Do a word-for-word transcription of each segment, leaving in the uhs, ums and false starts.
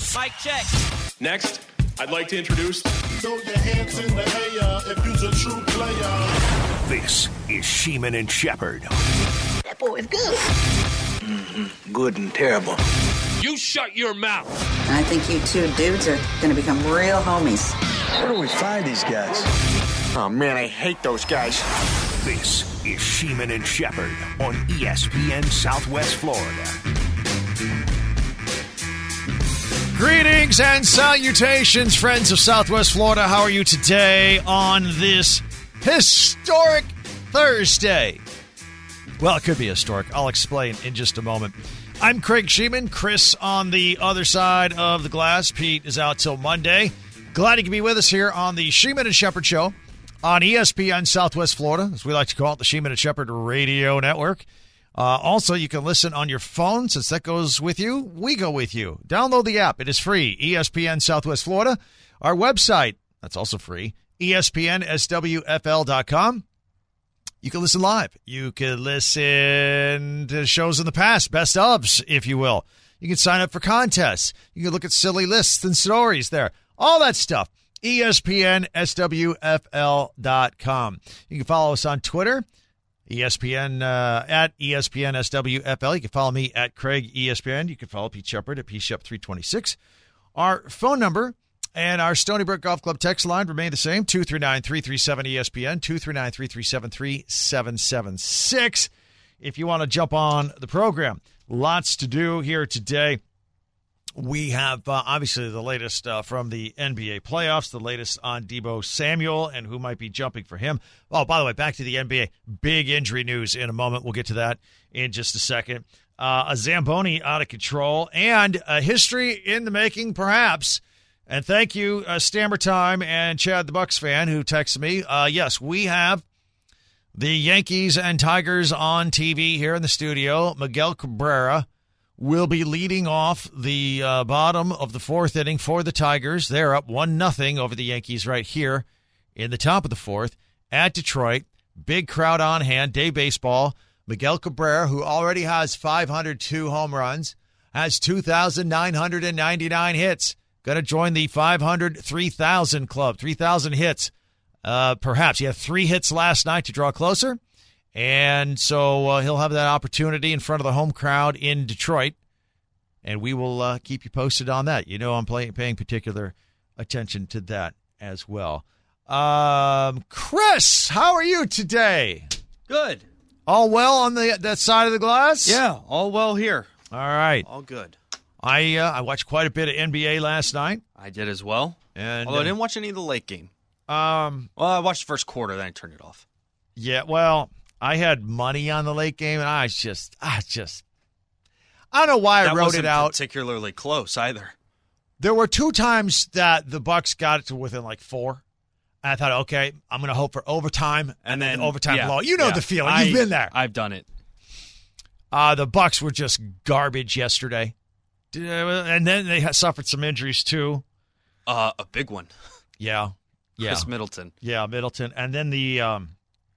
Sports. Mic check. Next, I'd like to introduce... Throw your hands in the air if you's a true player. This is Sheeman and Shepherd. That boy is good. Mm-hmm. Good and terrible. You shut your mouth. I think you two dudes are going to become real homies. Where do we find these guys? Oh, man, I hate those guys. This is Sheeman and Shepherd on E S P N Southwest Florida. Greetings and salutations, friends of Southwest Florida. How are you today on this historic Thursday? Well, it could be historic. I'll explain in just a moment. I'm Craig Sheeman. Chris on the other side of the glass. Pete is out till Monday. Glad you can be with us here on the Sheeman and Shepherd Show on E S P N Southwest Florida, as we like to call it, the Sheeman and Shepherd Radio Network. Uh, also, you can listen on your phone. Since that goes with you, we go with you. Download the app. It is free. E S P N Southwest Florida. Our website, that's also free, E S P N S W F L dot com. You can listen live. You can listen to shows in the past, best ofs, if you will. You can sign up for contests. You can look at silly lists and stories there. All that stuff. E S P N S W F L dot com. You can follow us on Twitter. E S P N uh, at E S P N S W F L. You can follow me at Craig E S P N. You can follow Pete Shepherd at P Shep three twenty-six. Our phone number and our Stony Brook Golf Club text line remain the same, two three nine, three three seven E S P N, two three nine, three three seven, three seven seven six. If you want to jump on the program, lots to do here today. We have, uh, obviously, the latest uh, from the N B A playoffs, the latest on Deebo Samuel and who might be jumping for him. Oh, by the way, back to the N B A. Big injury news in a moment. We'll get to that in just a second. Uh, a Zamboni out of control and a history in the making, perhaps. And thank you, uh, Stammer Time and Chad the Bucks fan who texted me. Uh, yes, we have the Yankees and Tigers on T V here in the studio. Miguel Cabrera will be leading off the uh, bottom of the fourth inning for the Tigers. They're up one nothing over the Yankees right here in the top of the fourth at Detroit. Big crowd on hand, day baseball. Miguel Cabrera, who already has five hundred two home runs, has two thousand nine hundred ninety-nine hits. Going to join the five hundred three thousand club, three thousand hits. Uh, perhaps he had three hits last night to draw closer. And so uh, he'll have that opportunity in front of the home crowd in Detroit, and we will uh, keep you posted on that. You know I'm play, paying particular attention to that as well. Um, Chris, how are you today? Good. All well on the that side of the glass? Yeah, all well here. All right. All good. I uh, I watched quite a bit of N B A last night. I did as well. And Although uh, I didn't watch any of the late game. Um, well, I watched the first quarter, then I turned it off. Yeah, well, I had money on the late game, and I just, I just, I don't know why that I wrote wasn't it out. Particularly close either. There were two times that the Bucks got it to within like four. And I thought, okay, I'm going to hope for overtime, and, and then then overtime yeah, blow. You know yeah. the feeling. I, You've been there. I've done it. Uh, the Bucks were just garbage yesterday, and then they had suffered some injuries too. Uh, a big one. Yeah, yeah. Chris Middleton. Yeah, Middleton, and then the um,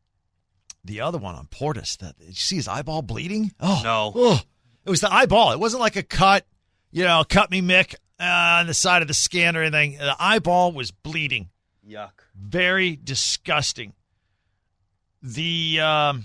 the other one on Portis. That did you see his eyeball bleeding? Oh no, oh, it was the eyeball. It wasn't like a cut. You know, cut me, Mick, uh, on the side of the skin or anything. The eyeball was bleeding. Yuck. Very disgusting. The um,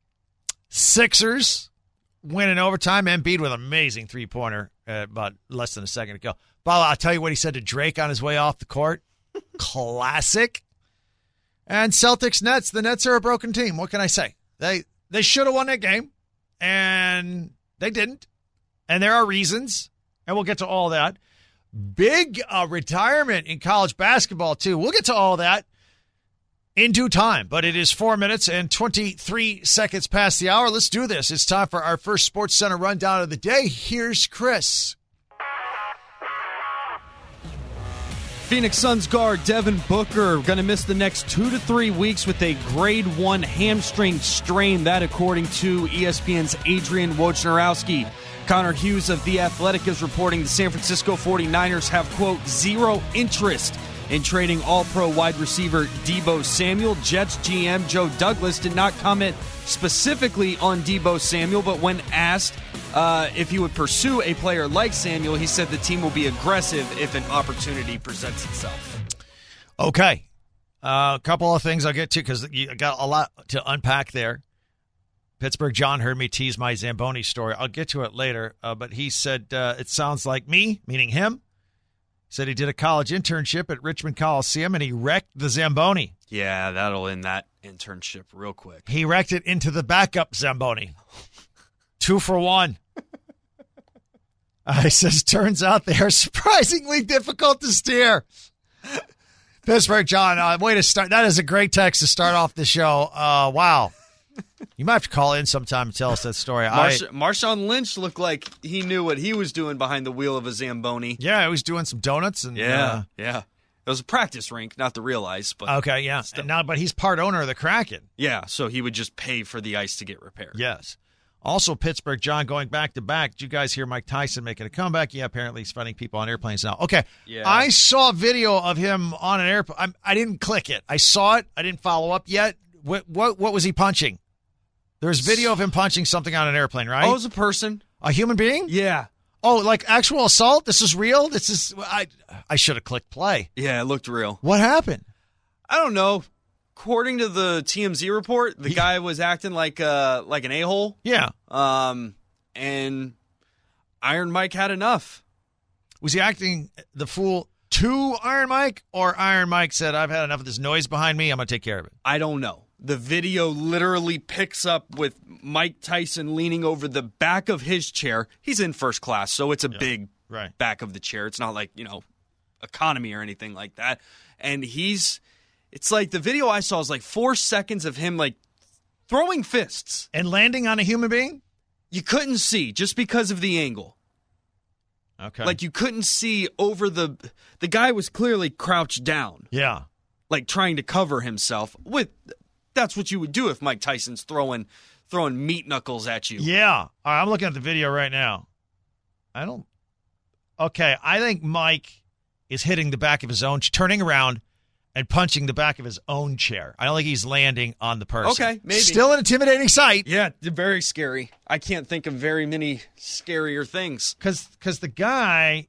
Sixers win in overtime. Embiid with an amazing three-pointer uh, about less than a second ago. But I'll tell you what he said to Drake on his way off the court. Classic. And Celtics Nets. The Nets are a broken team. What can I say? They they should have won that game, and they didn't. And there are reasons, and we'll get to all that. Big uh, retirement in college basketball, too. We'll get to all that in due time, but it is four minutes and twenty-three seconds past the hour. Let's do this. It's time for our first Sports Center rundown of the day. Here's Chris. Phoenix Suns guard Devin Booker going to miss the next two to three weeks with a grade one hamstring strain. That, according to E S P N's Adrian Wojnarowski. Connor Hughes of The Athletic is reporting the San Francisco forty-niners have, quote, zero interest in trading all-pro wide receiver Deebo Samuel. Jets G M Joe Douglas did not comment specifically on Deebo Samuel, but when asked uh, if he would pursue a player like Samuel, he said the team will be aggressive if an opportunity presents itself. Okay. Uh, a couple of things I'll get to because you got a lot to unpack there. Pittsburgh John heard me tease my Zamboni story. I'll get to it later, uh, but he said uh, it sounds like me, meaning him. Said he did a college internship at Richmond Coliseum, and he wrecked the Zamboni. Yeah, that'll end that internship real quick. He wrecked it into the backup Zamboni. Two for one. Uh, he says, turns out they are surprisingly difficult to steer. Pittsburgh John, uh, way to start. That is a great text to start off the show. Uh, wow. You might have to call in sometime and tell us that story. Marsh- I, Marshawn Lynch looked like he knew what he was doing behind the wheel of a Zamboni. yeah, he was doing some donuts. and Yeah, uh, yeah. It was a practice rink, not to realize. But Okay, yeah. And now, but he's part owner of the Kraken. yeah, so he would just pay for the ice to get repaired. Yes. Also, Pittsburgh John going back to back. Did you guys hear Mike Tyson making a comeback? Yeah, apparently he's fighting people on airplanes now. Okay. Yeah. I saw a video of him on an airplane. I didn't click it. I saw it. I didn't follow up yet. What what, what was he punching? There's video of him punching something on an airplane, right? Oh, it was a person. A human being? Yeah. Oh, like actual assault? This is real? This is I I should have clicked play. Yeah, it looked real. What happened? I don't know. According to the T M Z report, the Yeah. guy was acting like uh like an a-hole. Yeah. Um, and Iron Mike had enough. Was he acting the fool to Iron Mike, or Iron Mike said, I've had enough of this noise behind me, I'm going to take care of it? I don't know. The video literally picks up with Mike Tyson leaning over the back of his chair. He's in first class, so it's a big right. back of the chair. It's not like, you know, economy or anything like that. And he's, it's like the video I saw is like four seconds of him like throwing fists. And landing on a human being? You couldn't see just because of the angle. Okay. Like you couldn't see over the, the guy was clearly crouched down. Yeah. Like trying to cover himself with, that's what you would do if Mike Tyson's throwing throwing meat knuckles at you. Yeah. All right, I'm looking at the video right now. I don't. Okay, I think Mike is hitting the back of his own, turning around and punching the back of his own chair. I don't think he's landing on the person. Okay, maybe. Still an intimidating sight. Yeah, very scary. I can't think of very many scarier things. Because the guy,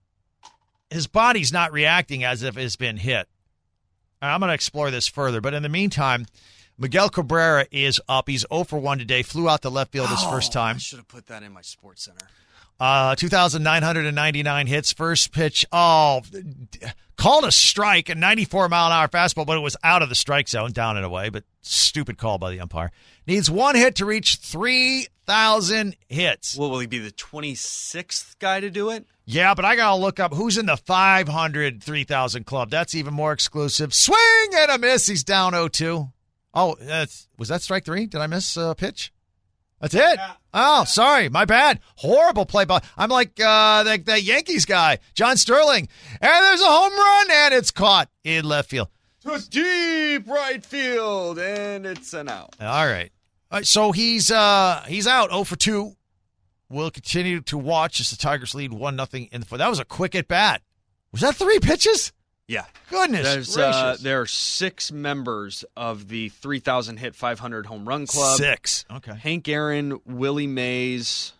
his body's not reacting as if it's been hit. I'm going to explore this further, but in the meantime, Miguel Cabrera is up. He's zero for one today. Flew out the left field his oh, first time. I should have put that in my Sports Center. Uh, two thousand nine hundred ninety-nine hits. First pitch, oh, called a strike, a ninety-four mile an hour fastball, but it was out of the strike zone, down and away, but stupid call by the umpire. Needs one hit to reach three thousand hits. Well, will he be the twenty-sixth guy to do it? Yeah, but I got to look up who's in the five hundred, three thousand club. That's even more exclusive. Swing and a miss. He's down oh two. Oh, that's, was that strike three? Did I miss a pitch? That's it. Yeah. Oh, sorry. My bad. Horrible play by. I'm like uh, that, that Yankees guy, John Sterling. And there's a home run, and it's caught in left field. To deep right field, and it's an out. All right. All right, so he's uh, he's out oh for two. We'll continue to watch as the Tigers lead one nothing in the fourth. That was a quick at bat. Was that three pitches? Yeah. Goodness There's, gracious. uh, there are six members of the three thousand hit five hundred home run club. Six. Okay. Hank Aaron, Willie Mays,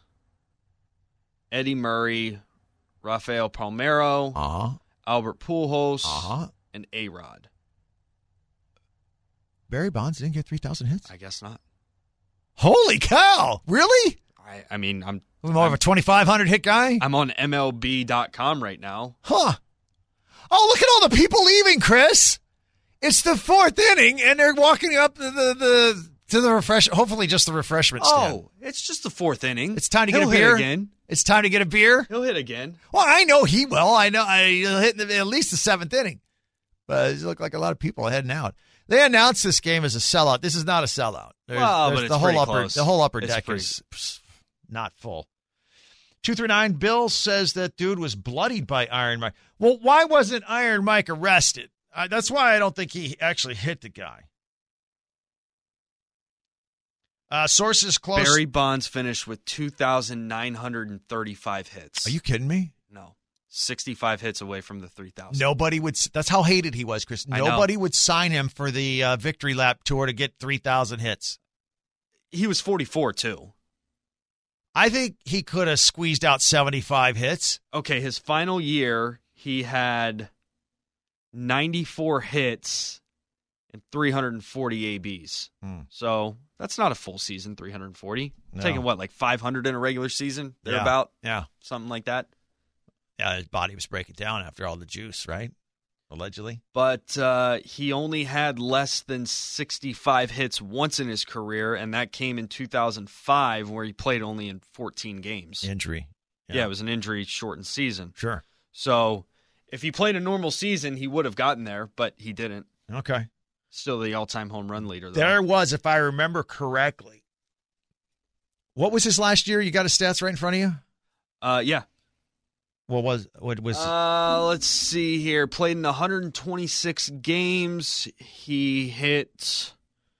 Eddie Murray, Rafael Palmeiro, Uh-huh. Albert Pujols, Uh-huh. and A-Rod. Barry Bonds didn't get three thousand hits? I guess not. Holy cow. Really? I, I mean, I'm More of a twenty-five hundred hit guy? I'm on M L B dot com right now. Huh. Oh, look at all the people leaving, Chris. It's the fourth inning, and they're walking up the, the, the to the refresh. Hopefully, just the refreshment stand. Oh, it's just the fourth inning. It's time to get He'll a beer hit again. It's time to get a beer. He'll hit again. Well, I know he will. I know I, he'll hit in the, at least the seventh inning. But it looked like a lot of people are heading out. They announced this game as a sellout. This is not a sellout. There's, Well, there's but the it's whole pretty upper close. the whole upper It's deck pretty- is pss, not full. two three nine Bill says that dude was bloodied by Iron Mike. Well, why wasn't Iron Mike arrested? Uh, that's why I don't think he actually hit the guy. Uh, sources close. Barry Bonds finished with two thousand nine hundred thirty-five hits. Are you kidding me? No. sixty-five hits away from the three thousand. Nobody would. That's how hated he was, Chris. I know. Nobody would sign him for the uh, victory lap tour to get three thousand hits. He was forty-four, too. I think he could have squeezed out seventy-five hits. Okay, his final year, he had ninety-four hits and three hundred forty A Bs. Hmm. So that's not a full season, three hundred forty. No. Taking what, like five hundred in a regular season? They're Yeah. about Yeah. something like that. Yeah, his body was breaking down after all the juice, right? Allegedly. But uh, he only had less than sixty-five hits once in his career, and that came in two thousand five, where he played only in fourteen games. Injury. Yeah, it was an injury-shortened season. Sure. So if he played a normal season, he would have gotten there, but he didn't. Okay. Still the all-time home run leader, though. There was, if I remember correctly. What was his last year? You got his stats right in front of you? Uh, yeah. What was what was? Uh, let's see here. Played in one hundred twenty-six games. He hit.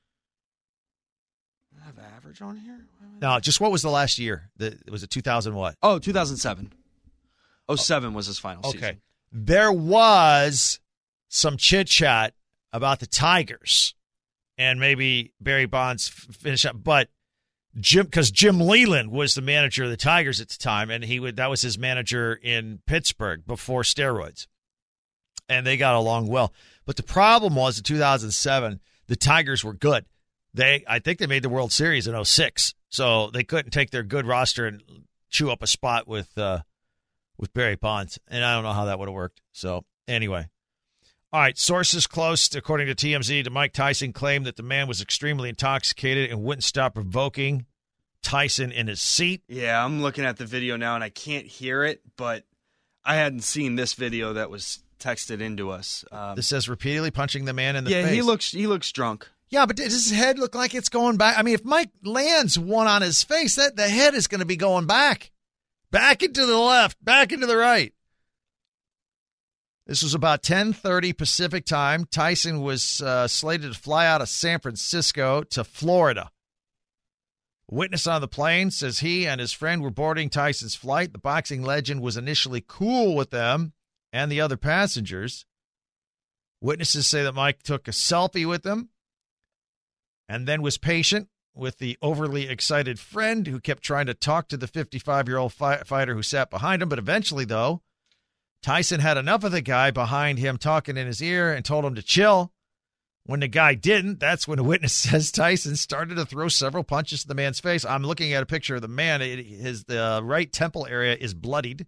I have average on here. No, just what was the last year? The, was it two thousand what? Oh, two thousand seven. oh seven was his final Okay. season. There was some chit chat about the Tigers and maybe Barry Bonds f- finish up, but Jim, because Jim Leland was the manager of the Tigers at the time, and he would that was his manager in Pittsburgh before steroids, and they got along well. But the problem was in two thousand seven, the Tigers were good. They, I think, they made the World Series in oh six, so they couldn't take their good roster and chew up a spot with uh, with Barry Bonds, and I don't know how that would have worked. So anyway. All right, sources close, according to T M Z, to Mike Tyson claimed that the man was extremely intoxicated and wouldn't stop provoking Tyson in his seat. Yeah, I'm looking at the video now, and I can't hear it, but I hadn't seen this video that was texted into us. Um, This says repeatedly punching the man in the yeah, face. he looks he looks drunk. Yeah, but does his head look like it's going back? I mean, if Mike lands one on his face, that the head is going to be going back. Back into the left, back into the right. This was about ten thirty Pacific time. Tyson was uh, slated to fly out of San Francisco to Florida. A witness on the plane says he and his friend were boarding Tyson's flight. The boxing legend was initially cool with them and the other passengers. Witnesses say that Mike took a selfie with them and then was patient with the overly excited friend who kept trying to talk to the fifty-five-year-old fi- fighter who sat behind him. But eventually, though, Tyson had enough of the guy behind him talking in his ear and told him to chill. When the guy didn't, that's when a witness says Tyson started to throw several punches to the man's face. I'm looking at a picture of the man. It, his the right temple area is bloodied.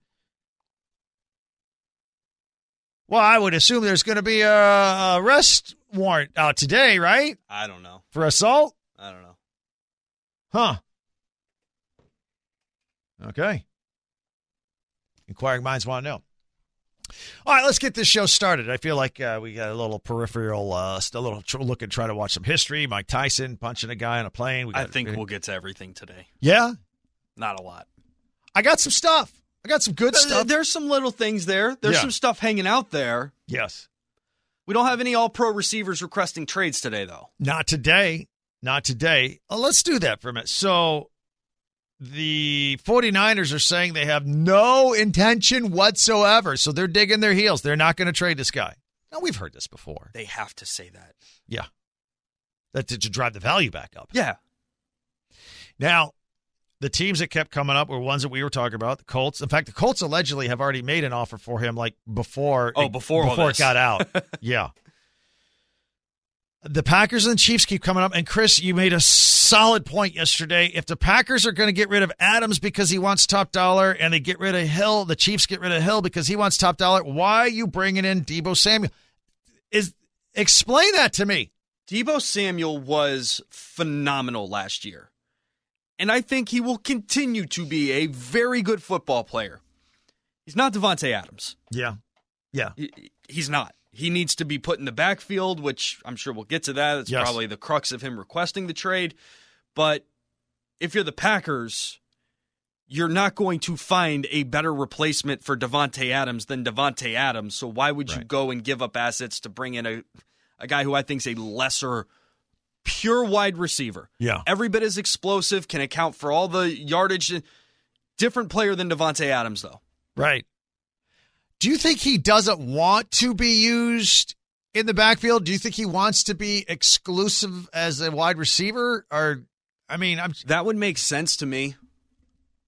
Well, I would assume there's going to be a arrest warrant out today, right? I don't know. For assault? I don't know. Huh. Okay. Inquiring minds want to know. All right, let's get this show started. I feel like uh, we got a little peripheral, uh, a little tr- look and try to watch some history. Mike Tyson punching a guy on a plane. We got, I think we'll get to everything today. Yeah? Not a lot. I got some stuff. I got some good stuff. There's some little things there. There's Yeah. some stuff hanging out there. Yes. We don't have any all-pro receivers requesting trades today, though. Not today. Not today. Uh, let's do that for a minute. So the 49ers are saying they have no intention whatsoever. So they're digging their heels. They're not going to trade this guy. Now, we've heard this before. They have to say that. Yeah. That to, to drive the value back up. Yeah. Now, the teams that kept coming up were ones that we were talking about, the Colts. In fact, the Colts allegedly have already made an offer for him like before, Oh, it, before all before this. it got out. Yeah. The Packers and the Chiefs keep coming up. And, Chris, you made a solid point yesterday. If the Packers are going to get rid of Adams because he wants top dollar and they get rid of Hill, the Chiefs get rid of Hill because he wants top dollar, why are you bringing in Deebo Samuel? Is Explain that to me. Deebo Samuel was phenomenal last year. And I think he will continue to be a very good football player. He's not Devontae Adams. Yeah. Yeah. He, he's not. He needs to be put in the backfield, which I'm sure we'll get to that. It's Yes. probably the crux of him requesting the trade. But if you're the Packers, you're not going to find a better replacement for Devontae Adams than Devontae Adams. So why would you Right. go and give up assets to bring in a, a guy who I think is a lesser pure wide receiver? Yeah. Every bit as explosive, can account for all the yardage. Different player than Devontae Adams, though. Right. Do you think he doesn't want to be used in the backfield? Do you think he wants to be exclusive as a wide receiver? Or, I mean, I'm That would make sense to me.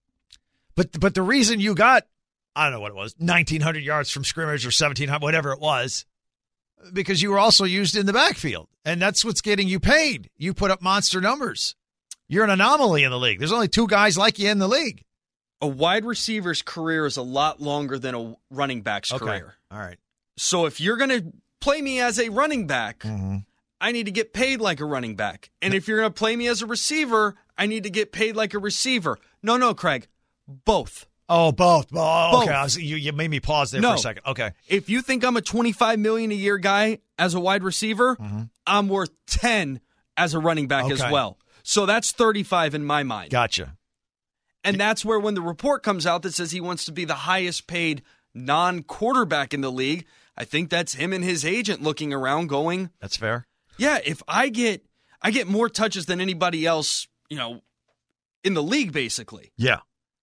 But but the reason you got, I don't know what it was, nineteen hundred yards from scrimmage or seventeen hundred, whatever it was, because you were also used in the backfield. And that's what's getting you paid. You put up monster numbers. You're an anomaly in the league. There's only two guys like you in the league. A wide receiver's career is a lot longer than a running back's Okay. career. All right. So if you're going to play me as a running back, Mm-hmm. I need to get paid like a running back. And if you're going to play me as a receiver, I need to get paid like a receiver. No, no, Craig. Both. Oh, both. Oh, okay. Both. I was, you, you made me pause there No. for a second. Okay. If you think I'm a twenty-five million dollars a year guy as a wide receiver, Mm-hmm. I'm worth ten as a running back as Okay. well. So that's thirty-five in my mind. Gotcha. And that's where when the report comes out that says he wants to be the highest paid non-quarterback in the league, I think that's him and his agent looking around going, That's fair. yeah, if I get I get more touches than anybody else, you know, in the league basically. Yeah.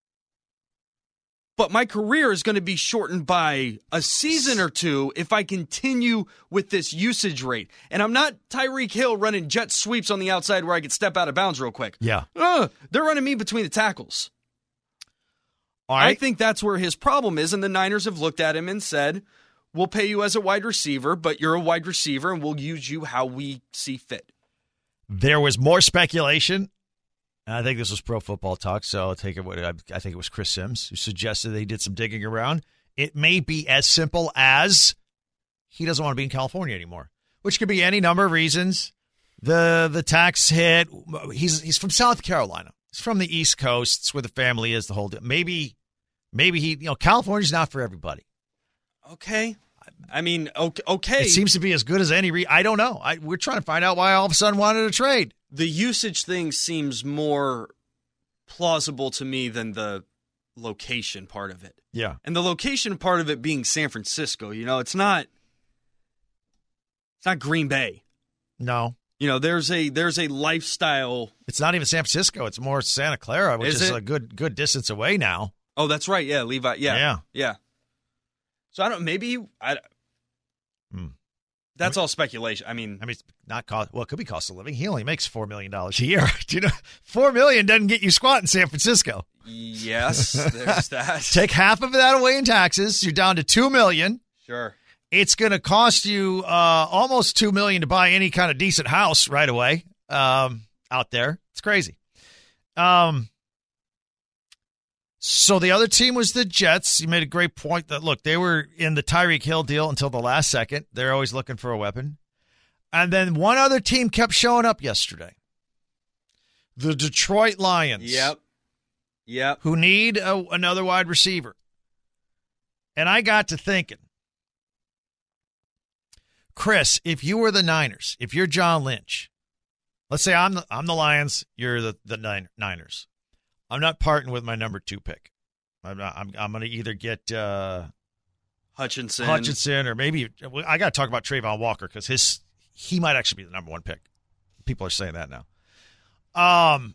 But my career is going to be shortened by a season or two if I continue with this usage rate. And I'm not Tyreek Hill running jet sweeps on the outside where I could step out of bounds real quick. Yeah. Ugh, they're running me between the tackles. All right. I think that's where his problem is, and the Niners have looked at him and said, we'll pay you as a wide receiver, but you're a wide receiver, and we'll use you how we see fit. There was more speculation. I think this was Pro Football Talk, so I'll take it. I I think it was Chris Sims who suggested they did some digging around. It may be as simple as he doesn't want to be in California anymore, which could be any number of reasons. The the tax hit. He's he's from South Carolina. He's from the East Coast. It's where the family is. The whole deal. Maybe maybe he you know California's not for everybody. Okay. I mean, okay. okay. It seems to be as good as any. Re- I don't know. I, we're trying to find out why all of a sudden wanted to trade. The usage thing seems more plausible to me than the location part of it. Yeah. And the location part of it being San Francisco, you know, it's not it's not Green Bay. No. You know, there's a there's a lifestyle. It's not even San Francisco. It's more Santa Clara, which Is is, it? a good good distance away now. Oh, that's right. Yeah, Levi. Yeah. Yeah. Yeah. So I don't maybe I Hmm. That's all speculation. I mean, I mean, it's not cost. Well, it could be cost of living. He only makes four million dollars a year. Do you know? Four million doesn't get you squat in San Francisco. yes, there's that. Take half of that away in taxes. You're down to two million. Sure. It's going to cost you uh, almost two million to buy any kind of decent house right away um, out there. It's crazy. Um. So the other team was the Jets. You made a great point that, look, they were in the Tyreek Hill deal until the last second. They're always looking for a weapon. And then one other team kept showing up yesterday. The Detroit Lions. Yep. Yep. Who need a, another wide receiver. And I got to thinking, Chris, if you were the Niners, if you're John Lynch, let's say I'm the, I'm the Lions, you're the, the Niners. I'm not parting with my number two pick. I'm not, I'm, I'm going to either get uh, Hutchinson. Hutchinson or maybe I got to talk about Trayvon Walker because his he might actually be the number one pick. People are saying that now. Um,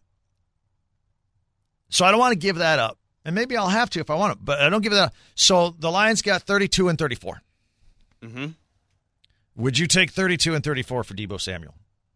so I don't want to give that up, and maybe I'll have to if I want to, but I don't give that up. So the Lions got thirty-two and thirty-four. Mm-hmm. Would you take thirty-two and thirty-four for Deebo Samuel?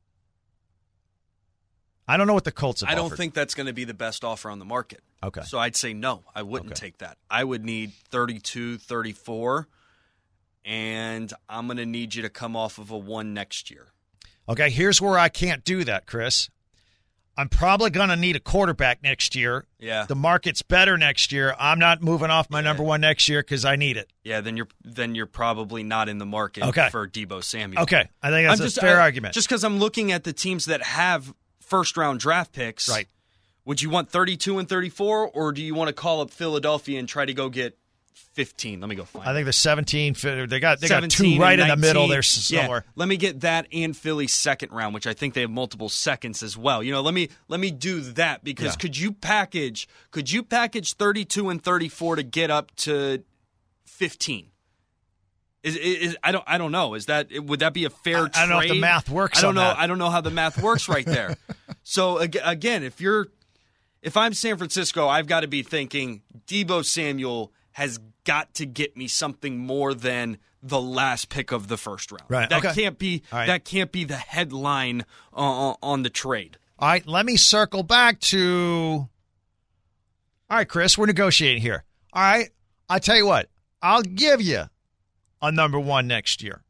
I don't know what the Colts have I don't offered. think that's going to be the best offer on the market. Okay. So I'd say no, I wouldn't Okay. take that. I would need thirty-two, thirty-four, and I'm going to need you to come off of a one next year. Okay, here's where I can't do that, Chris. I'm probably going to need a quarterback next year. Yeah. The market's better next year. I'm not moving off my number one next year because I need it. Yeah, then you're then you're probably not in the market Okay. for Deebo Samuel. Okay, I think that's I'm a just, fair I- argument. Just because I'm looking at the teams that have first-round draft picks. Right. Would you want thirty-two and thirty-four, or do you want to call up Philadelphia and try to go get fifteen? Let me go find I it. think the seventeen, they got they got seventeen two right and in the middle nineteen. there somewhere. Yeah, let me get that and Philly's second round, which I think they have multiple seconds as well. You know, let me let me do that because Yeah. could you package could you package thirty-two and thirty-four to get up to fifteen? Is, is I don't I don't know. Is that would that be a fair trade? I don't know if the math works I don't on know. that. I don't know how the math works right there. So ag- again, if you're if I'm San Francisco, I've got to be thinking Deebo Samuel has got to get me something more than the last pick of the first round. Right, That okay. can't be All right. that can't be the headline uh, on the trade. All right, let me circle back to All right, Chris, we're negotiating here. All right, I tell you what, I'll give you a number one next year.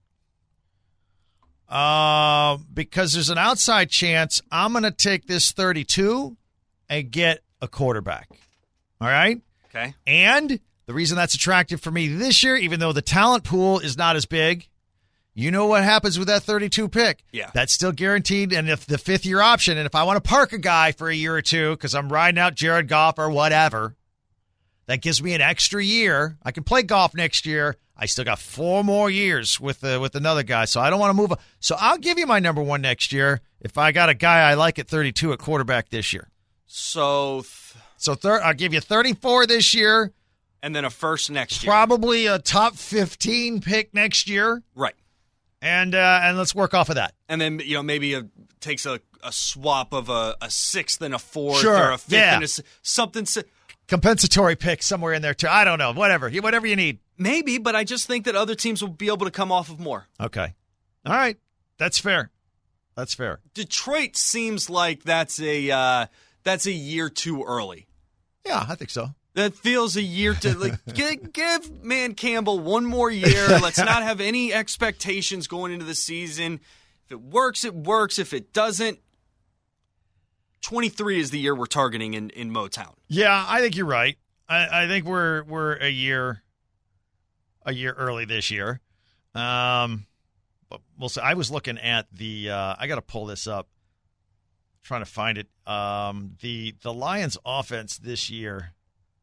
Uh, because there's an outside chance I'm going to take this thirty-two and get a quarterback. All right? Okay. And the reason that's attractive for me this year, even though the talent pool is not as big, you know what happens with that thirty-two pick. Yeah. That's still guaranteed. And if the fifth-year option, and if I want to park a guy for a year or two because I'm riding out Jared Goff or whatever, that gives me an extra year. I can play golf next year. I still got four more years with uh, with another guy, so I don't want to move on. So I'll give you my number one next year if I got a guy I like at thirty-two at quarterback this year. So, th- So thir- I'll give you thirty-four this year. and then a first next year. Probably a top fifteen pick next year. Right. And uh, and let's work off of that. And then, you know, maybe a, takes a, a swap of a, a sixth and a fourth Sure, or a fifth yeah. and a s- something. si- Compensatory pick somewhere in there, too. I don't know. Whatever. You- Whatever you need. Maybe, but I just think that other teams will be able to come off of more. Okay. All right. That's fair. That's fair. Detroit seems like that's a uh, that's a year too early. Yeah, I think so. That feels a year to like give, give Man Campbell one more year. Let's not have any expectations going into the season. If it works, it works. If it doesn't, twenty-three is the year we're targeting in, in Motown. Yeah, I think you're right. I, I think we're we're a year a year early this year. Um, but we'll see. I was looking at the. Uh, I got to pull this up. Trying to find it. Um, the the Lions' offense this year.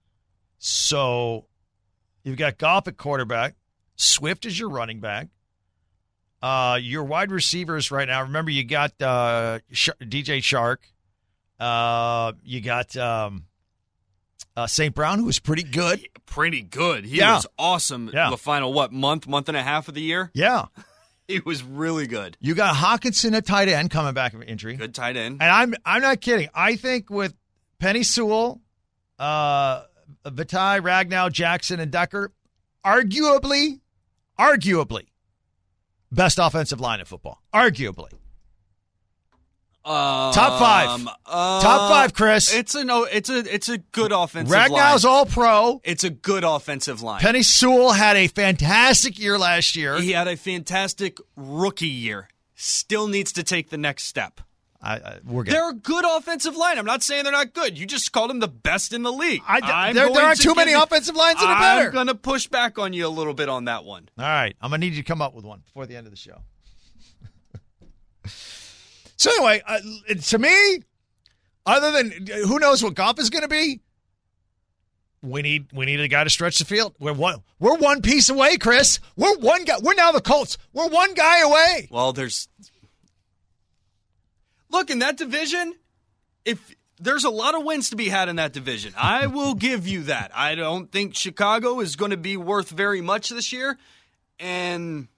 So you've got Goff at quarterback. Swift is your running back. Uh, your wide receivers right now. Remember, you got uh, Sh- D J Shark. Uh, you got um, uh, Saint Brown, who was pretty good. Pretty good. He Yeah. was awesome. Yeah. The final, what, month, month and a half of the year? Yeah. He was really good. You got Hawkinson at tight end coming back from injury. Good tight end. And I'm I'm not kidding. I think with Penny Sewell, uh, Vitae, Ragnow, Jackson, and Decker, arguably, arguably, best offensive line in football. Arguably. Um, Top five. uh, Top five, Chris. It's a no. It's a it's a good offensive line. Ragnow's all pro. It's a good offensive line. Penny Sewell had a fantastic year last year. He had a fantastic rookie year. Still needs to take the next step. I, I, we're good. They're a good offensive line. I'm not saying they're not good. You just called them the best in the league. I, I'm there, there going aren't to too give many you- offensive lines that are better. I'm going to push back on you a little bit on that one. All right. I'm going to need you to come up with one before the end of the show. So anyway, uh, to me, other than who knows what Goff is going to be, we need we need a guy to stretch the field. We're one we're one piece away, Chris. We're one guy. We're now the Colts. We're one guy away. Well, there's look in that division. If there's a lot of wins to be had in that division, I will give you that. I don't think Chicago is going to be worth very much this year, and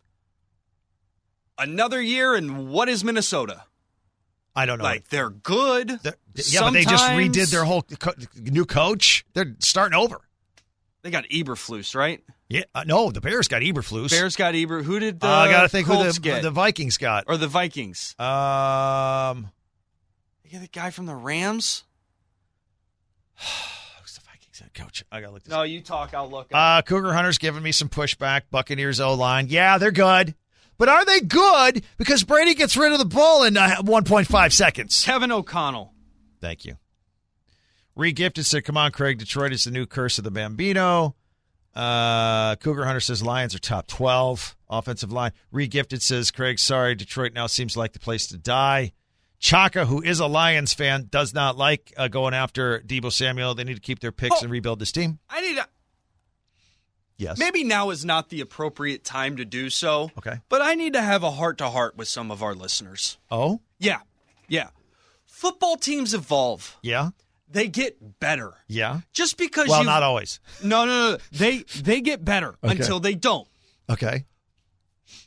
another year. And what is Minnesota? I don't know. Like they're good. They're, yeah, but they just Sometimes- redid their whole co- new coach. They're starting over. They got Eberflus, right? Yeah, uh, no, the Bears got Eberflus. Bears got Eber. Who did the Uh, I got to think who Colts the, get? the Vikings got. Or the Vikings? Um, You get the guy from the Rams? who's the Vikings head coach? I got to look this No, you talk. I'll look. Up. Uh, Cougar Hunter's giving me some pushback. Buccaneers O-line. Yeah, they're good. But are they good because Brady gets rid of the ball in uh, one point five seconds? Kevin O'Connell. Thank you. Regifted said, come on, Craig. Detroit is the new curse of the Bambino. Uh, Cougar Hunter says Lions are top twelve. Offensive line. Regifted says, Craig, sorry, Detroit now seems like the place to die. Chaka, who is a Lions fan, does not like uh, going after Deebo Samuel. They need to keep their picks Oh. and rebuild this team. I need to. Yes. Maybe now is not the appropriate time to do so. Okay. But I need to have a heart-to-heart with some of our listeners. Oh? Yeah. Yeah. Football teams evolve. Yeah? They get better. Yeah? Just because Well, you not always. No, no, no. They they get better Okay. until they don't. Okay.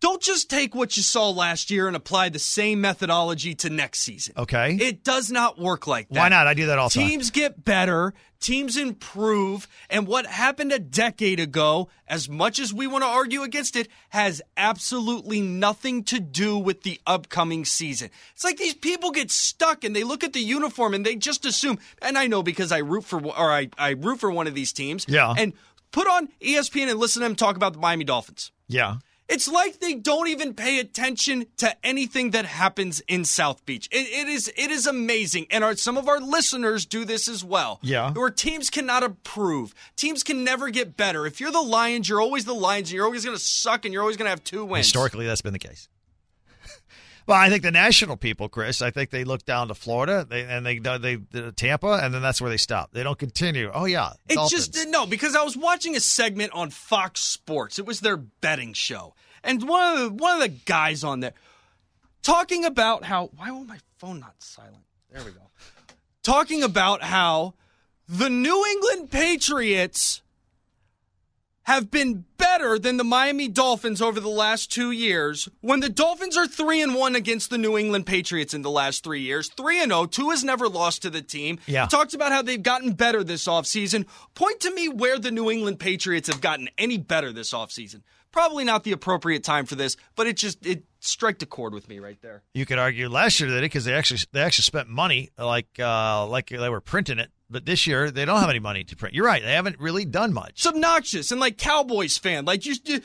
don't just take what you saw last year and apply the same methodology to next season. Okay. It does not work like that. Why not? I do that all the time. Teams get better. Teams improve. And what happened a decade ago, as much as we want to argue against it, has absolutely nothing to do with the upcoming season. It's like these people get stuck and they look at the uniform and they just assume, and I know because I root for or I, I root for one of these teams. Yeah. And put on E S P N and listen to them talk about the Miami Dolphins. Yeah. It's like they don't even pay attention to anything that happens in South Beach. It, it is it is amazing, and our, some of our listeners do this as well. Yeah. Where teams cannot improve. Teams can never get better. If you're the Lions, you're always the Lions, and you're always going to suck, and you're always going to have two wins. Historically, that's been the case. Well, I think the national people, Chris, I think they look down to Florida they, and they they, they Tampa, and then that's where they stop. They don't continue. Oh, yeah. It Dolphins. just, no, because I was watching a segment on Fox Sports. It was their betting show. And one of the, one of the guys on there talking about how, why will my phone not silent? There we go. Talking about how the New England Patriots have been better than the Miami Dolphins over the last two years when the Dolphins are three and one against the New England Patriots in the last three years. three and oh. Two has never lost to the team. Yeah. Talks about how they've gotten better this offseason. Point to me where the New England Patriots have gotten any better this offseason. Probably not the appropriate time for this, but it just it struck a chord with me right there. You could argue last year they did because they actually they actually spent money like uh, like they were printing it. But this year, they don't have any money to print. You're right. They haven't really done much. It's obnoxious. And like Cowboys fan, like you, you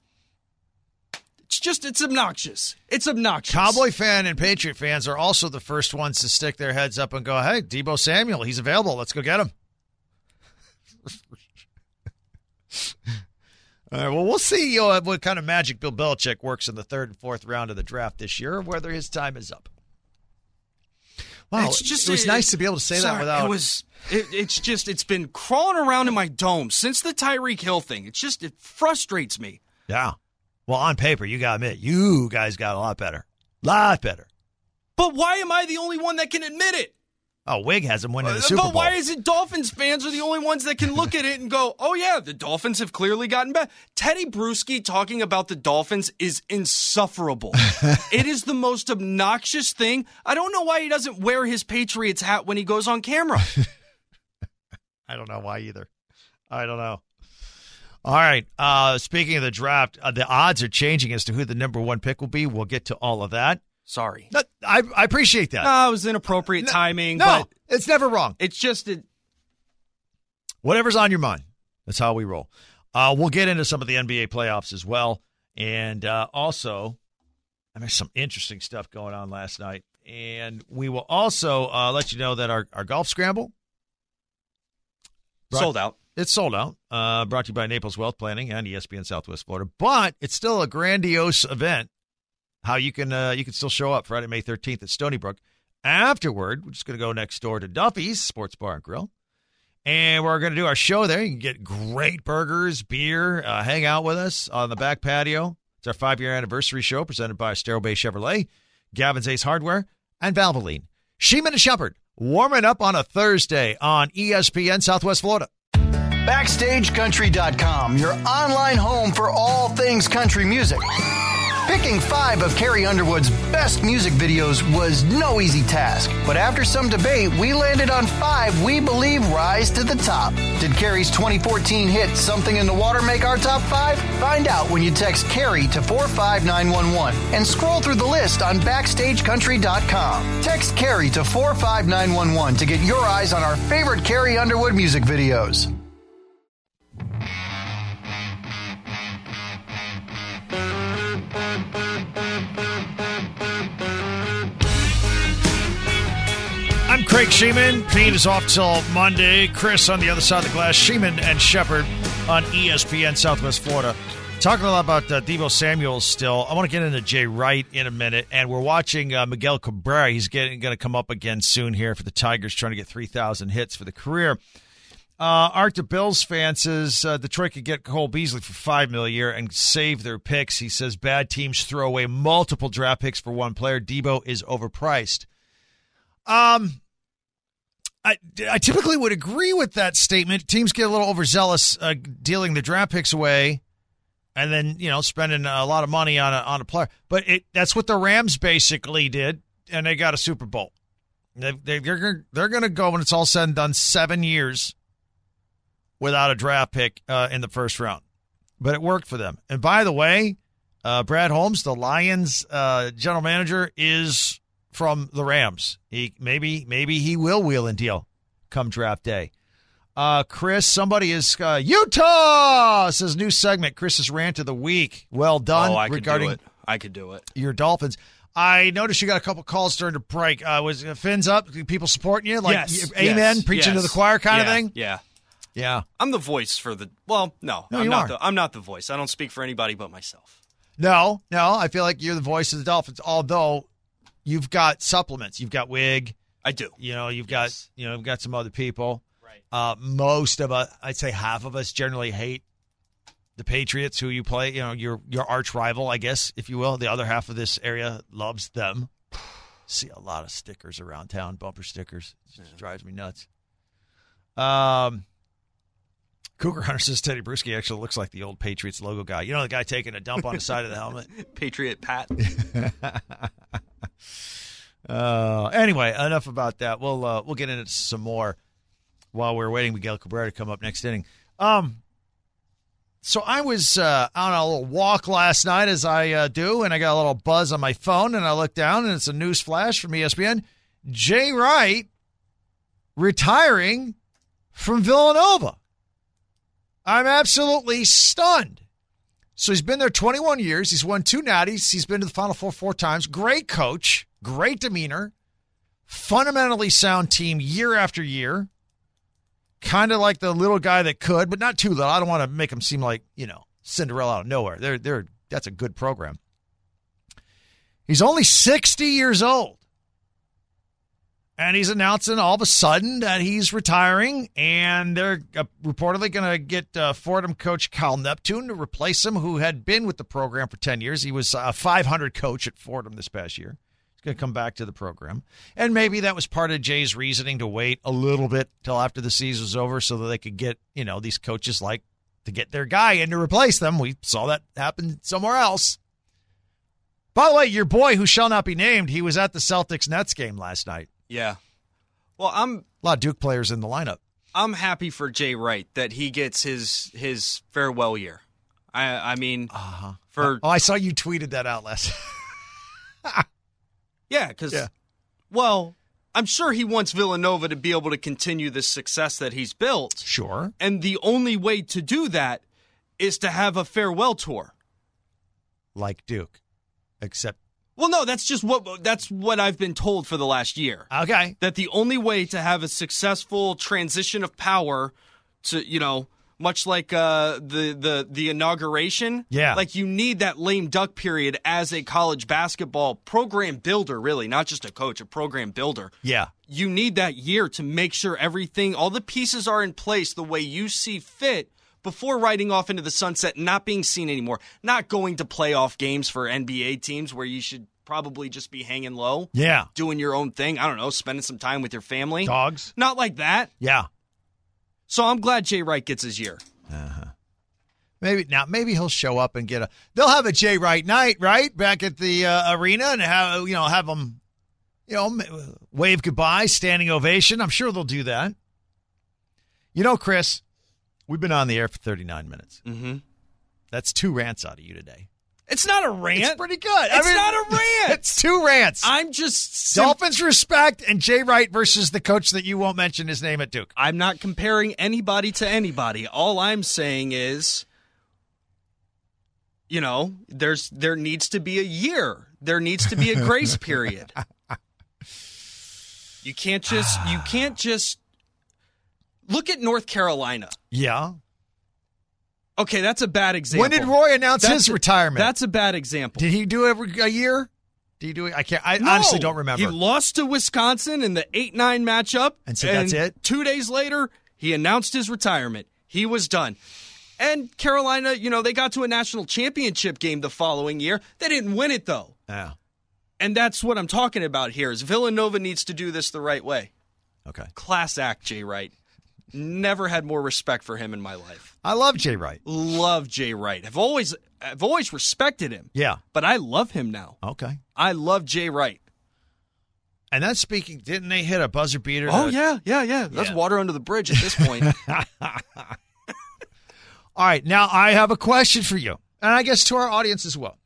it's just, it's obnoxious. It's obnoxious. Cowboy fan and Patriot fans are also the first ones to stick their heads up and go, hey, Deebo Samuel, he's available. Let's go get him. All right, well, we'll see you know, what kind of magic Bill Belichick works in the third and fourth round of the draft this year, whether his time is up. Wow, it's just, it was it, nice to be able to say sorry, that without... It was, it, it's just, it's been crawling around in my dome since the Tyreek Hill thing. It's just, it frustrates me. Yeah. Well, on paper, you got to admit, you guys got a lot better. lot better. But why am I the only one that can admit it? Oh, Wig has them winning the Super Bowl. But why is it Dolphins fans are the only ones that can look at it and go, oh, yeah, the Dolphins have clearly gotten better? Teddy Bruschi talking about the Dolphins is insufferable. It is the most obnoxious thing. I don't know why he doesn't wear his Patriots hat when he goes on camera. I don't know why either. I don't know. All right. Uh, speaking of the draft, uh, the odds are changing as to who the number one pick will be. We'll get to all of that. Sorry. No, I, I appreciate that. No, it was inappropriate no, timing. No, but it's never wrong. It's just it. Whatever's on your mind. That's how we roll. Uh, we'll get into some of the N B A playoffs as well. And uh, also, I mean, some interesting stuff going on last night. And we will also uh, let you know that our, our golf scramble. Brought, sold out. It's sold out. Uh, brought to you by Naples Wealth Planning and E S P N Southwest Florida. But it's still a grandiose event. How you can uh, you can still show up Friday, May thirteenth at Stony Brook. Afterward, we're just going to go next door to Duffy's Sports Bar and Grill. And we're going to do our show there. You can get great burgers, beer, uh, hang out with us on the back patio. It's our five-year anniversary show presented by Estero Bay Chevrolet, Gavin's Ace Hardware, and Valvoline. Sheeman and Shepard warming up on a Thursday on E S P N Southwest Florida. Backstage Country dot com, your online home for all things country music. Picking five of Carrie Underwood's best music videos was no easy task, but after some debate, we landed on five we believe rise to the top. Did Carrie's twenty fourteen hit Something in the Water make our top five? Find out when you text Carrie to four five nine one one and scroll through the list on Backstage Country dot com. Text Carrie to four five nine one one to get your eyes on our favorite Carrie Underwood music videos. I'm Craig Sheeman. Pete is off till Monday. Chris on the other side of the glass. Sheeman and Shepard on E S P N Southwest Florida. Talking a lot about uh, Deebo Samuel still. I want to get into Jay Wright in a minute. And we're watching uh, Miguel Cabrera. He's getting going to come up again soon here for the Tigers, trying to get three thousand hits for the career. Uh, Art the Bills fan says uh, Detroit could get Cole Beasley for five million dollars a year and save their picks. He says bad teams throw away multiple draft picks for one player. Deebo is overpriced. Um, I, I typically would agree with that statement. Teams get a little overzealous uh, dealing the draft picks away and then, you know, spending a lot of money on a, on a player. But it, that's what the Rams basically did, and they got a Super Bowl. They, they, they're they're going to go, when it's all said and done, seven years without a draft pick uh, in the first round. But it worked for them. And by the way, uh, Brad Holmes, the Lions uh, general manager, is from the Rams. He maybe maybe he will wheel and deal come draft day. Uh, Chris, somebody is uh, Utah. This is a new segment. Chris's rant of the week. Well done. Oh, I could regarding do it. I could do it. Your Dolphins. I noticed you got a couple calls during the break. Uh, was uh, fins up? People supporting you? Like, Yes, amen, yes, preaching yes. to the choir kind Yeah, of thing? Yeah. Yeah. I'm the voice for the well, no, No, I'm you not are. the I'm not the voice. I don't speak for anybody but myself. No, no, I feel like you're the voice of the Dolphins, although you've got supplements. You've got Wig. I do. You know, you've Yes. got, you know, you've got some other people. Right. Uh, most of us, I'd say half of us generally hate the Patriots, who you play, you know, your your arch rival, I guess, if you will. The other half of this area loves them. See a lot of stickers around town, bumper stickers. It just drives me nuts. Um, Cougar Hunter says Teddy Bruschi actually looks like the old Patriots logo guy. You know, the guy taking a dump on the side of the helmet? Patriot Pat. uh, anyway, enough about that. We'll uh, we'll get into some more while we're waiting Miguel Cabrera to come up next inning. Um, so I was uh, on a little walk last night, as I uh, do, and I got a little buzz on my phone, and I look down, and it's a news flash from E S P N. Jay Wright retiring from Villanova. I'm absolutely stunned. So he's been there twenty-one years. He's won two natties. He's been to the Final Four four times. Great coach. Great demeanor. Fundamentally sound team year after year. Kind of like the little guy that could, but not too little. I don't want to make him seem like, you know, Cinderella out of nowhere. They're, they're, that's a good program. He's only sixty years old. And he's announcing all of a sudden that he's retiring, and they're uh, reportedly going to get uh, Fordham coach Cal Neptune to replace him, who had been with the program for ten years. He was a five hundred coach at Fordham this past year. He's going to come back to the program. And maybe that was part of Jay's reasoning to wait a little bit till after the season was over so that they could get, you know, these coaches like to get their guy in to replace them. We saw that happen somewhere else. By the way, your boy, who shall not be named, he was at the Celtics-Nets game last night. Yeah. Well, I'm A lot of Duke players in the lineup. I'm happy for Jay Wright that he gets his his farewell year. I I mean, Uh-huh. for Oh, I saw you tweeted that out last. yeah, because Yeah. well, I'm sure he wants Villanova to be able to continue the success that he's built, Sure. and the only way to do that is to have a farewell tour. Like Duke, except Well, no, that's just what that's what I've been told for the last year. okay. That the only way to have a successful transition of power to, you know, much like uh, the, the the inauguration, Yeah. like you need that lame duck period as a college basketball program builder, really, not just a coach, a program builder. Yeah. You need that year to make sure everything, all the pieces are in place the way you see fit before riding off into the sunset, not being seen anymore, not going to playoff games for N B A teams where you should probably just be hanging low, Yeah. doing your own thing. I don't know, spending some time with your family. Dogs. Not like that. Yeah. So I'm glad Jay Wright gets his year. Maybe now. Maybe he'll show up and get a. They'll have a Jay Wright night, right, back at the uh, arena, and have you know have them, you know, wave goodbye, standing ovation. I'm sure they'll do that. You know, Chris, we've been on the air for thirty-nine minutes. Mm-hmm. That's two rants out of you today. It's not a rant. It's pretty good. It's not a rant. It's two rants. I'm just sim- Dolphins respect and Jay Wright versus the coach that you won't mention his name at Duke. I'm not comparing anybody to anybody. All I'm saying is, you know, there's there needs to be a year. There needs to be a grace period. You can't just you can't just look at North Carolina. Yeah. Okay, that's a bad example. When did Roy announce That's his a- retirement? That's a bad example. Did he do it every a year? Did he do it? I can't. I No. honestly don't remember. He lost to Wisconsin in the eight nine matchup. And said, "That's it?" Two days later, he announced his retirement. He was done. And Carolina, you know, they got to a national championship game the following year. They didn't win it, though. Yeah. And that's what I'm talking about here is Villanova needs to do this the right way. Okay. Class act, Jay Wright. Never had more respect for him in my life. I love Jay Wright. Love Jay Wright. I've always, I've always respected him. Yeah. But I love him now. Okay. I love Jay Wright. And that's speaking, didn't they hit a buzzer beater? Oh, to, yeah, yeah, yeah. That's Yeah. water under the bridge at this point. All right, now I have a question for you, and I guess to our audience as well.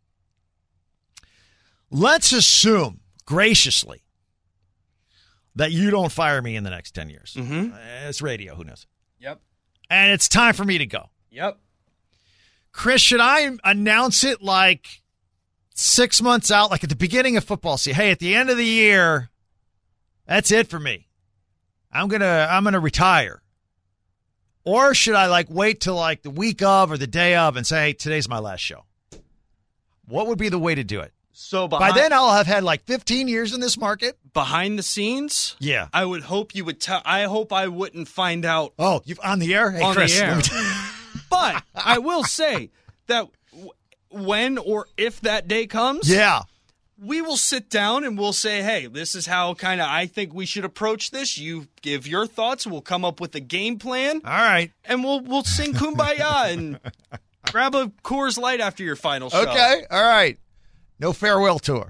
Let's assume, graciously, that you don't fire me in the next ten years. Mm-hmm. It's radio, who knows? Yep. And it's time for me to go. Yep. Chris, should I announce it like six months out, like at the beginning of football season? Hey, at the end of the year, that's it for me. I'm gonna I'm gonna retire. Or should I like wait till like the week of or the day of and say, hey, today's my last show? What would be the way to do it? So behind, By then, I'll have had like fifteen years in this market. behind the scenes, Yeah. I would hope you would tell. I hope I wouldn't find out Oh, you've on the air? Hey, on Chris, the air. let me- But I will say that w- when or if that day comes, yeah. we will sit down and we'll say, hey, this is how kind of I think we should approach this. You give your thoughts. We'll come up with a game plan. All right. And we'll we'll sing Kumbaya and grab a Coors Light after your final show. Okay. All right. No farewell tour.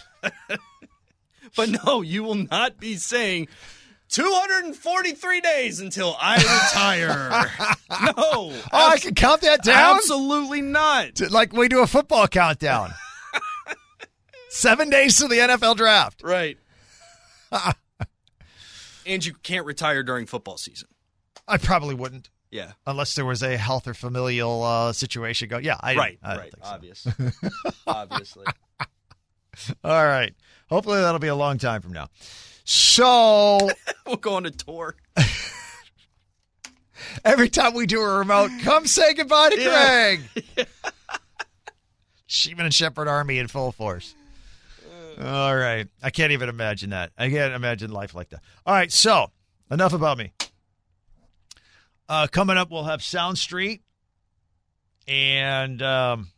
But no, you will not be saying two hundred forty-three days until I retire. No. Oh, I can count that down? Absolutely not. Like we do a football countdown. Seven days to the N F L draft. Right. And you can't retire during football season. I probably wouldn't. Yeah. Unless there was a health or familial uh, situation going. Yeah, I Right, I right. think so. Obvious. Obviously. All right. Hopefully that'll be a long time from now. So We'll go on a tour. every time we do a remote, come say goodbye to Yeah. Greg. Sheeman and Shepherd Army in full force. All right. I can't even imagine that. I can't imagine life like that. All right. So enough about me. Uh, coming up, we'll have Sound Street. And, um,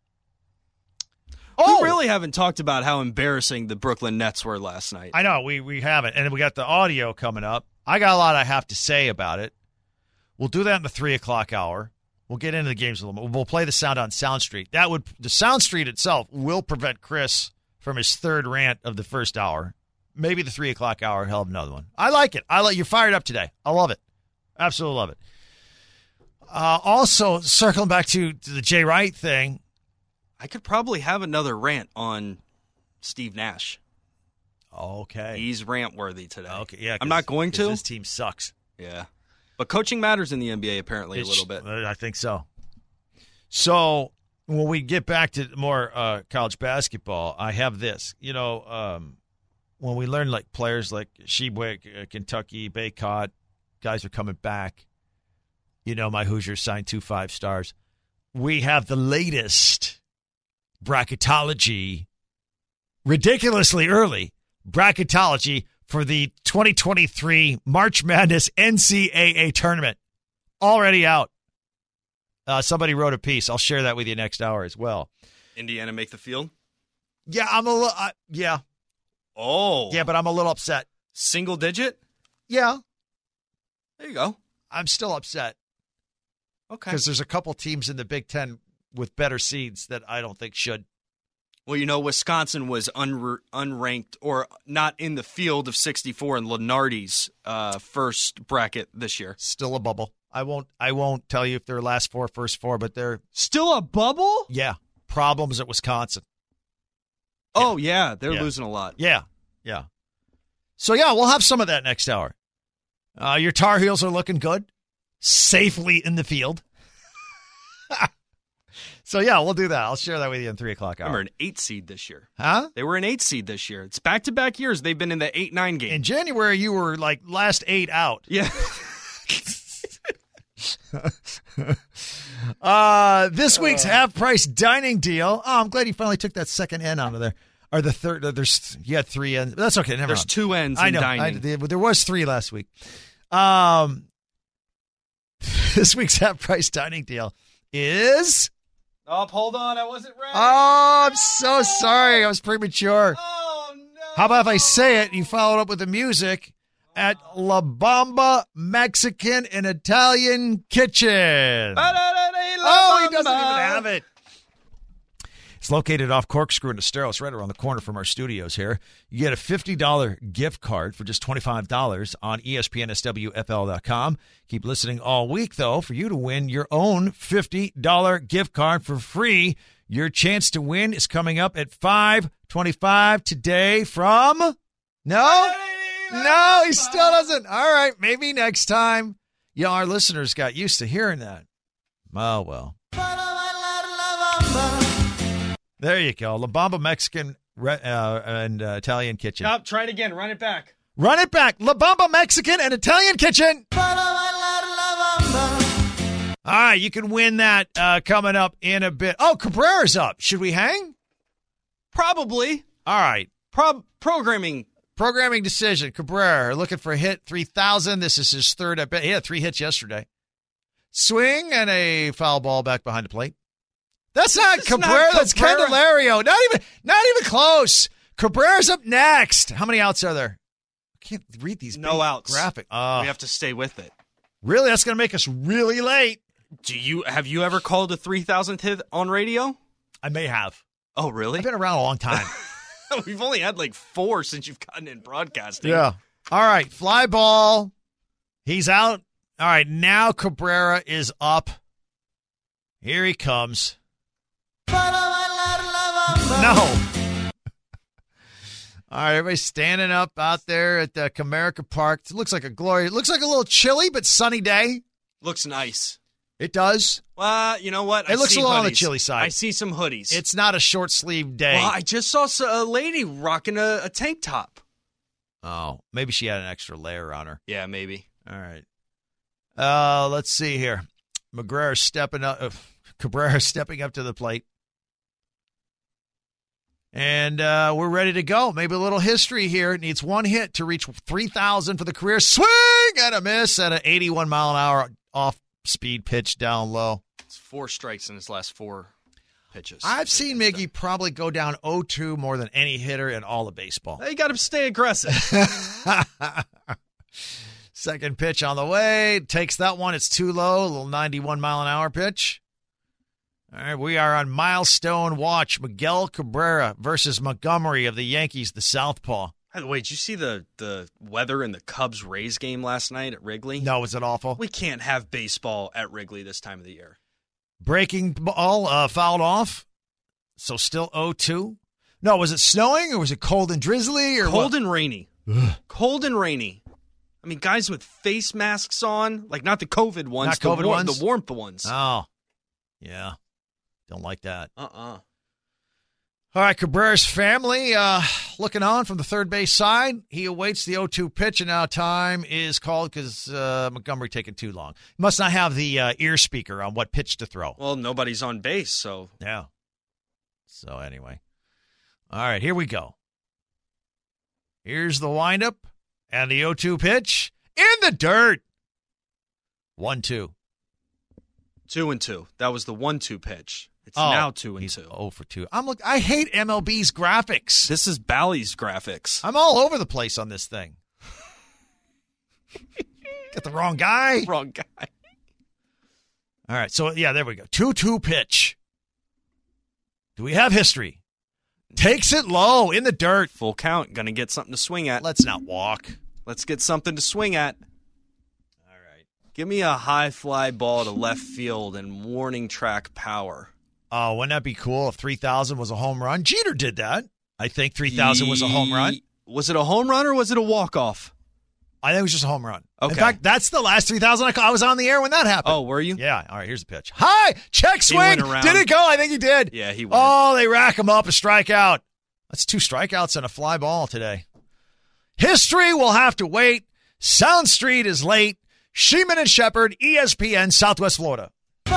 We oh, really haven't talked about how embarrassing the Brooklyn Nets were last night. I know we, we haven't. And we got the audio coming up. I got a lot I have to say about it. We'll do that in the three o'clock hour. We'll get into the games a little bit. We'll play the sound on Sound Street. That would, the Sound Street itself will prevent Chris from his third rant of the first hour. Maybe the three o'clock hour, he'll have another one. I like it. I like you fired up today. I love it. Absolutely love it. Uh, also, circling back to, to the Jay Wright thing. I could probably have another rant on Steve Nash. Okay. He's rant worthy today. Okay. Yeah. I'm not going to. This team sucks. Yeah. But coaching matters in the N B A apparently It's- a little bit. I think so. So when we get back to more uh, college basketball, I have this. You know, um, when we learn like players like Sheebwick, uh, Kentucky, Baycott, guys are coming back. You know, my Hoosiers signed two five stars. We have the latest bracketology, ridiculously early bracketology for the twenty twenty-three March Madness N C double A tournament. Already out. Uh, somebody wrote a piece. I'll share that with you next hour as well. Indiana make the field? Yeah, I'm a little. Uh, yeah, Oh. yeah, but I'm a little upset. Single digit? Yeah, There you go. I'm still upset Okay. because there's a couple teams in the Big Ten with better seeds that I don't think should. Well, you know, Wisconsin was unra- unranked or not in the field of sixty-four in Lenardi's uh, first bracket this year. Still a bubble. I won't. I won't tell you if they're last four, first four, but they're Still a bubble? yeah problems at Wisconsin. Oh, yeah. They're Yeah. losing a lot. Yeah, yeah. So yeah, we'll have some of that next hour. Uh, your Tar Heels are looking good, safely in the field. So yeah, we'll do that. I'll share that with you in three o'clock hour. Remember, an eight seed this year. Huh? They were an eight seed this year. It's back-to-back years. They've been in the eight nine game. In January, you were like last eight out. Yeah. Uh, this week's half-price dining deal. Oh, I'm glad you finally took that second N out of there. Or the third. Uh, there's you had three N's. That's okay. Never There's mind. two ends in I know. dining. I, there, there was three last week. Um, this week's half-price dining deal is. Oh, hold on. I wasn't ready. Oh, I'm so sorry. I was premature. Oh, no. How about if I say it and you follow it up with the music? at La Bamba Mexican and Italian Kitchen. Oh, he doesn't even have it. It's located off Corkscrew and Estero. It's right around the corner from our studios here. You get a fifty dollars gift card for just twenty-five dollars on E S P N S W F L dot com. Keep listening all week, though, for you to win your own fifty dollars gift card for free. Your chance to win is coming up at five twenty-five today from... No? No, he still doesn't. All right, maybe next time. Yeah, our listeners got used to hearing that. Oh, well. There you go. La Bamba Mexican uh, and uh, Italian Kitchen. Stop. Try it again. Run it back. Run it back. La Bamba Mexican and Italian Kitchen. All right, you can win that uh, coming up in a bit. Oh, Cabrera's up. Should we hang? Probably. All right. Pro- programming. Programming decision. Cabrera looking for a hit three thousand. This is his third at bat. He had three hits yesterday. Swing and a foul ball back behind the plate. That's not That's Cabrera. not That's Cabrera. Candelario. Not even, not even close. Cabrera's up next. How many outs are there? I can't read these. No big outs. Graphic. Oh, We have to stay with it. really? That's going to make us really late. Do you have you ever called a three thousandth hit on radio? I may have. Oh, really? I've been around a long time. We've only had like four since you've gotten in broadcasting. Yeah. All right. Fly ball. He's out. All right. Now Cabrera is up. Here he comes. No. All right, everybody's standing up out there at the Comerica Park. It looks like a glory. It looks like a little chilly but sunny day. Looks nice. It does. Well, you know what? It I looks see a little on the hoodies. chilly side. I see some hoodies. It's not a short sleeve day. Well, I just saw a lady rocking a, a tank top. Oh, maybe she had an extra layer on her. Yeah, maybe. All right. Uh, let's see here. McGrath stepping up. Uh, Cabrera stepping up to the plate. And uh, we're ready to go. Maybe a little history here. It needs one hit to reach three thousand for the career. Swing and a miss at an eighty-one mile an hour off-speed pitch down low. It's four strikes in his last four pitches. I've seen Miggy probably go down oh two more than any hitter in all of baseball. You got to stay aggressive. Second pitch on the way. Takes that one. It's too low. A little ninety-one mile an hour pitch. All right, we are on milestone watch. Miguel Cabrera versus Montgomery of the Yankees, the southpaw. By the way, did you see the, the weather in the Cubs-Rays game last night at Wrigley? No, was it awful? We can't have baseball at Wrigley this time of the year. Breaking ball uh, fouled off, so still oh two. No, was it snowing or was it cold and drizzly? or Cold what? and rainy. Cold and rainy. I mean, guys with face masks on, like not the COVID ones, Not the, COVID war- ones? the warmth ones. Oh, yeah. Don't like that. Uh-uh. All right, Cabrera's family uh, looking on from the third base side. He awaits the oh two pitch, and now time is called because uh, Montgomery taking too long. He must not have the uh, ear speaker on what pitch to throw. Well, nobody's on base, so. Yeah. So anyway. All right, here we go. Here's the windup and the oh two pitch in the dirt. one two. Two and two. That was the one two pitch. It's Oh, now two and he's two. oh for two. I'm look. I hate M L B's graphics. This is Bally's graphics. I'm all over the place on this thing. Got the wrong guy. Wrong guy. All right, so yeah, there we go. two two pitch. Do we have history? Takes it low in the dirt. Full count. Gonna get something to swing at. Let's not walk. Let's get something to swing at. All right. Give me a high fly ball to left field and warning track power. Oh, wouldn't that be cool if three thousand was a home run? Jeter did that. I think three thousand was a home run. Was it a home run or was it a walk-off? I think it was just a home run. Okay. In fact, that's the last three thousand I, ca- I was on the air when that happened. Oh, were you? Yeah. All right, here's the pitch. Hi, check swing. went around. Did it go? I think he did. Yeah, he went. Oh, they rack him up, a strikeout. That's two strikeouts and a fly ball today. History will have to wait. Sound Street is late. Sheeman and Shepherd, E S P N, Southwest Florida.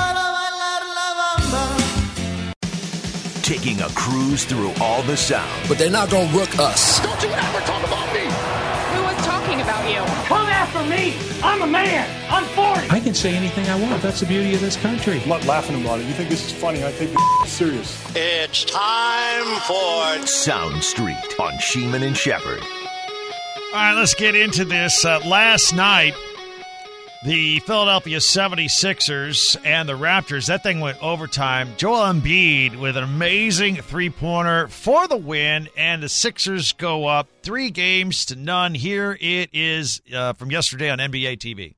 Taking a cruise through all the sound. But they're not going to rook us. Don't you ever talk about me! Who was talking about you? Come after me! I'm a man! I'm forty! I can say anything I want. That's the beauty of this country. I'm not laughing about it. You think this is funny. I take it serious. It's time for Sound Street on Sheeman and Shepherd. right, let's get into this. Uh, last night, the Philadelphia seventy-sixers and the Raptors, that thing went overtime. Joel Embiid with an amazing three-pointer for the win, and the Sixers go up three games to none. Here it is uh, from yesterday on N B A T V.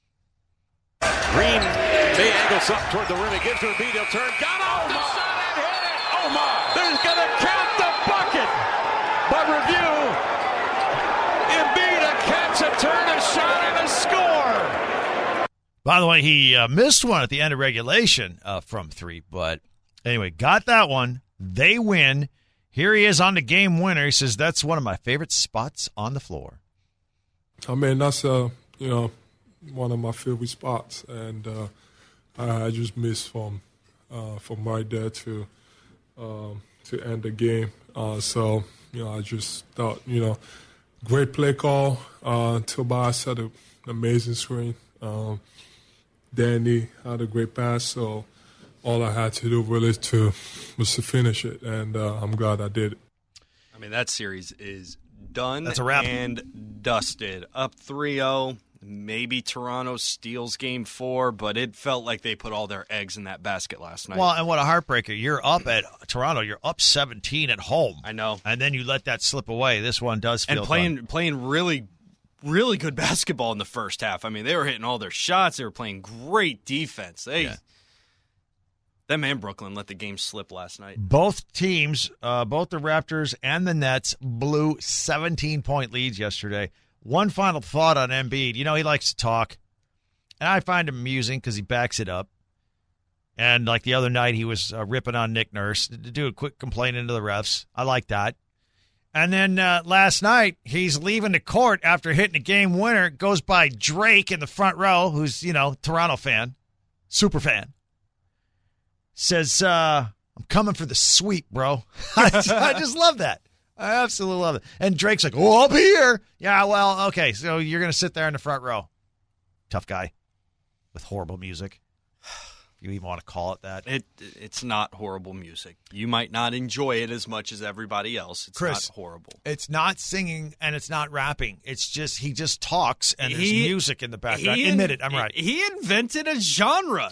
Green, they angles up toward the rim. It gives to Embiid. He'll turn. Got off the shot and hit it. Oh, my. There's going to count the bucket. But review. Embiid, a catch, a turn, a shot, and a score. By the way, he uh, missed one at the end of regulation uh, from three. But anyway, got that one. They win. Here he is on the game winner. He says, that's one of my favorite spots on the floor. I mean, that's, uh, you know, one of my favorite spots, and uh, I, I just missed from uh, from right there to um, to end the game. Uh, so you know, I just thought, you know, great play call. Uh, Tobias had an amazing screen. Um, Danny had a great pass. So all I had to do really to was to finish it, and uh, I'm glad I did it. I mean, that series is done. That's a wrap. And dusted. Up three oh. Maybe Toronto steals game four, but it felt like they put all their eggs in that basket last night. Well, and what a heartbreaker. You're up at Toronto. You're up seventeen at home. I know. And then you let that slip away. This one does feel And playing fun. playing really, really good basketball in the first half. I mean, they were hitting all their shots. They were playing great defense. They, yeah. Them and Brooklyn let the game slip last night. Both teams, uh, both the Raptors and the Nets, blew seventeen-point leads yesterday. One final thought on Embiid. You know, he likes to talk, and I find him amusing because he backs it up. And like the other night, he was uh, ripping on Nick Nurse to do a quick complaint into the refs. I like that. And then uh, last night, he's leaving the court after hitting a game winner. Goes by Drake in the front row, who's, you know, Toronto fan, super fan. Says, uh, I'm coming for the sweep, bro. I, I just love that. I absolutely love it. And Drake's like, oh, I'll be here. Yeah, well, okay, so you're going to sit there in the front row. Tough guy with horrible music. If you even want to call it that. It It's not horrible music. You might not enjoy it as much as everybody else. It's Chris, not horrible. It's not singing and it's not rapping. It's just he just talks and there's He- music in the background. He Admit in- it, I'm right. He invented a genre.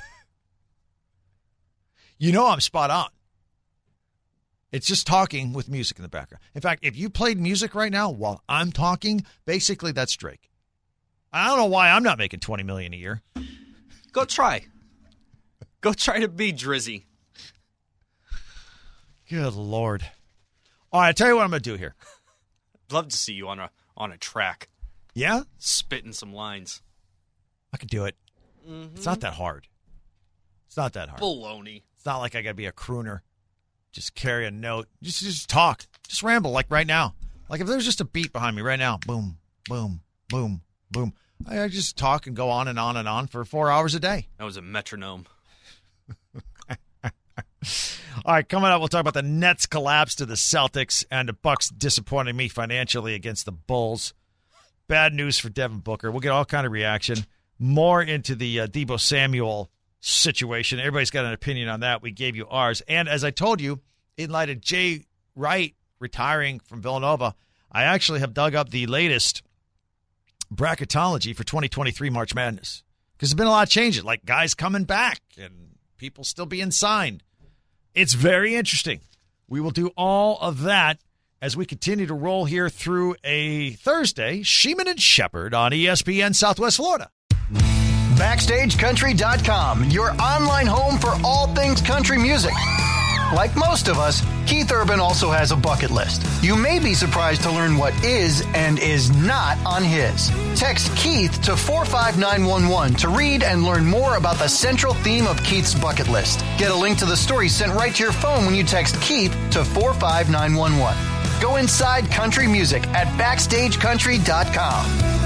You know I'm spot on. It's just talking with music in the background. In fact, if you played music right now while I'm talking, basically that's Drake. I don't know why I'm not making twenty million dollars a year. Go try. Go try to be Drizzy. Good Lord. All right, I'll tell you what I'm going to do here. I'd love to see you on a on a track. Yeah? Spitting some lines. I could do it. Mm-hmm. It's not that hard. It's not that hard. Baloney. It's not like I got to be a crooner. Just carry a note. Just just talk. Just ramble like right now. Like if there's just a beat behind me right now. Boom, boom, boom, boom. I, I just talk and go on and on and on for four hours a day. That was a metronome. All right, coming up, we'll talk about the Nets' collapse to the Celtics and the Bucks disappointing me financially against the Bulls. Bad news for Devin Booker. We'll get all kind of reaction. More into the uh, Deebo Samuel situation. Everybody's got an opinion on that. We gave you ours. And as I told you, in light of Jay Wright retiring from Villanova, I actually have dug up the latest bracketology for twenty twenty-three March Madness. Because there's been a lot of changes, like guys coming back and people still being signed. It's very interesting. We will do all of that as we continue to roll here through a Thursday. Sheeman and Shepherd on E S P N Southwest Florida. Backstage Country dot com, your online home for all things country music. Like most of us, Keith Urban also has a bucket list. You may be surprised to learn what is and is not on his. Text Keith to four five nine one one to read and learn more about the central theme of Keith's bucket list. Get a link to the story sent right to your phone when you text Keith to four five nine one one. Go inside country music at Backstage Country dot com.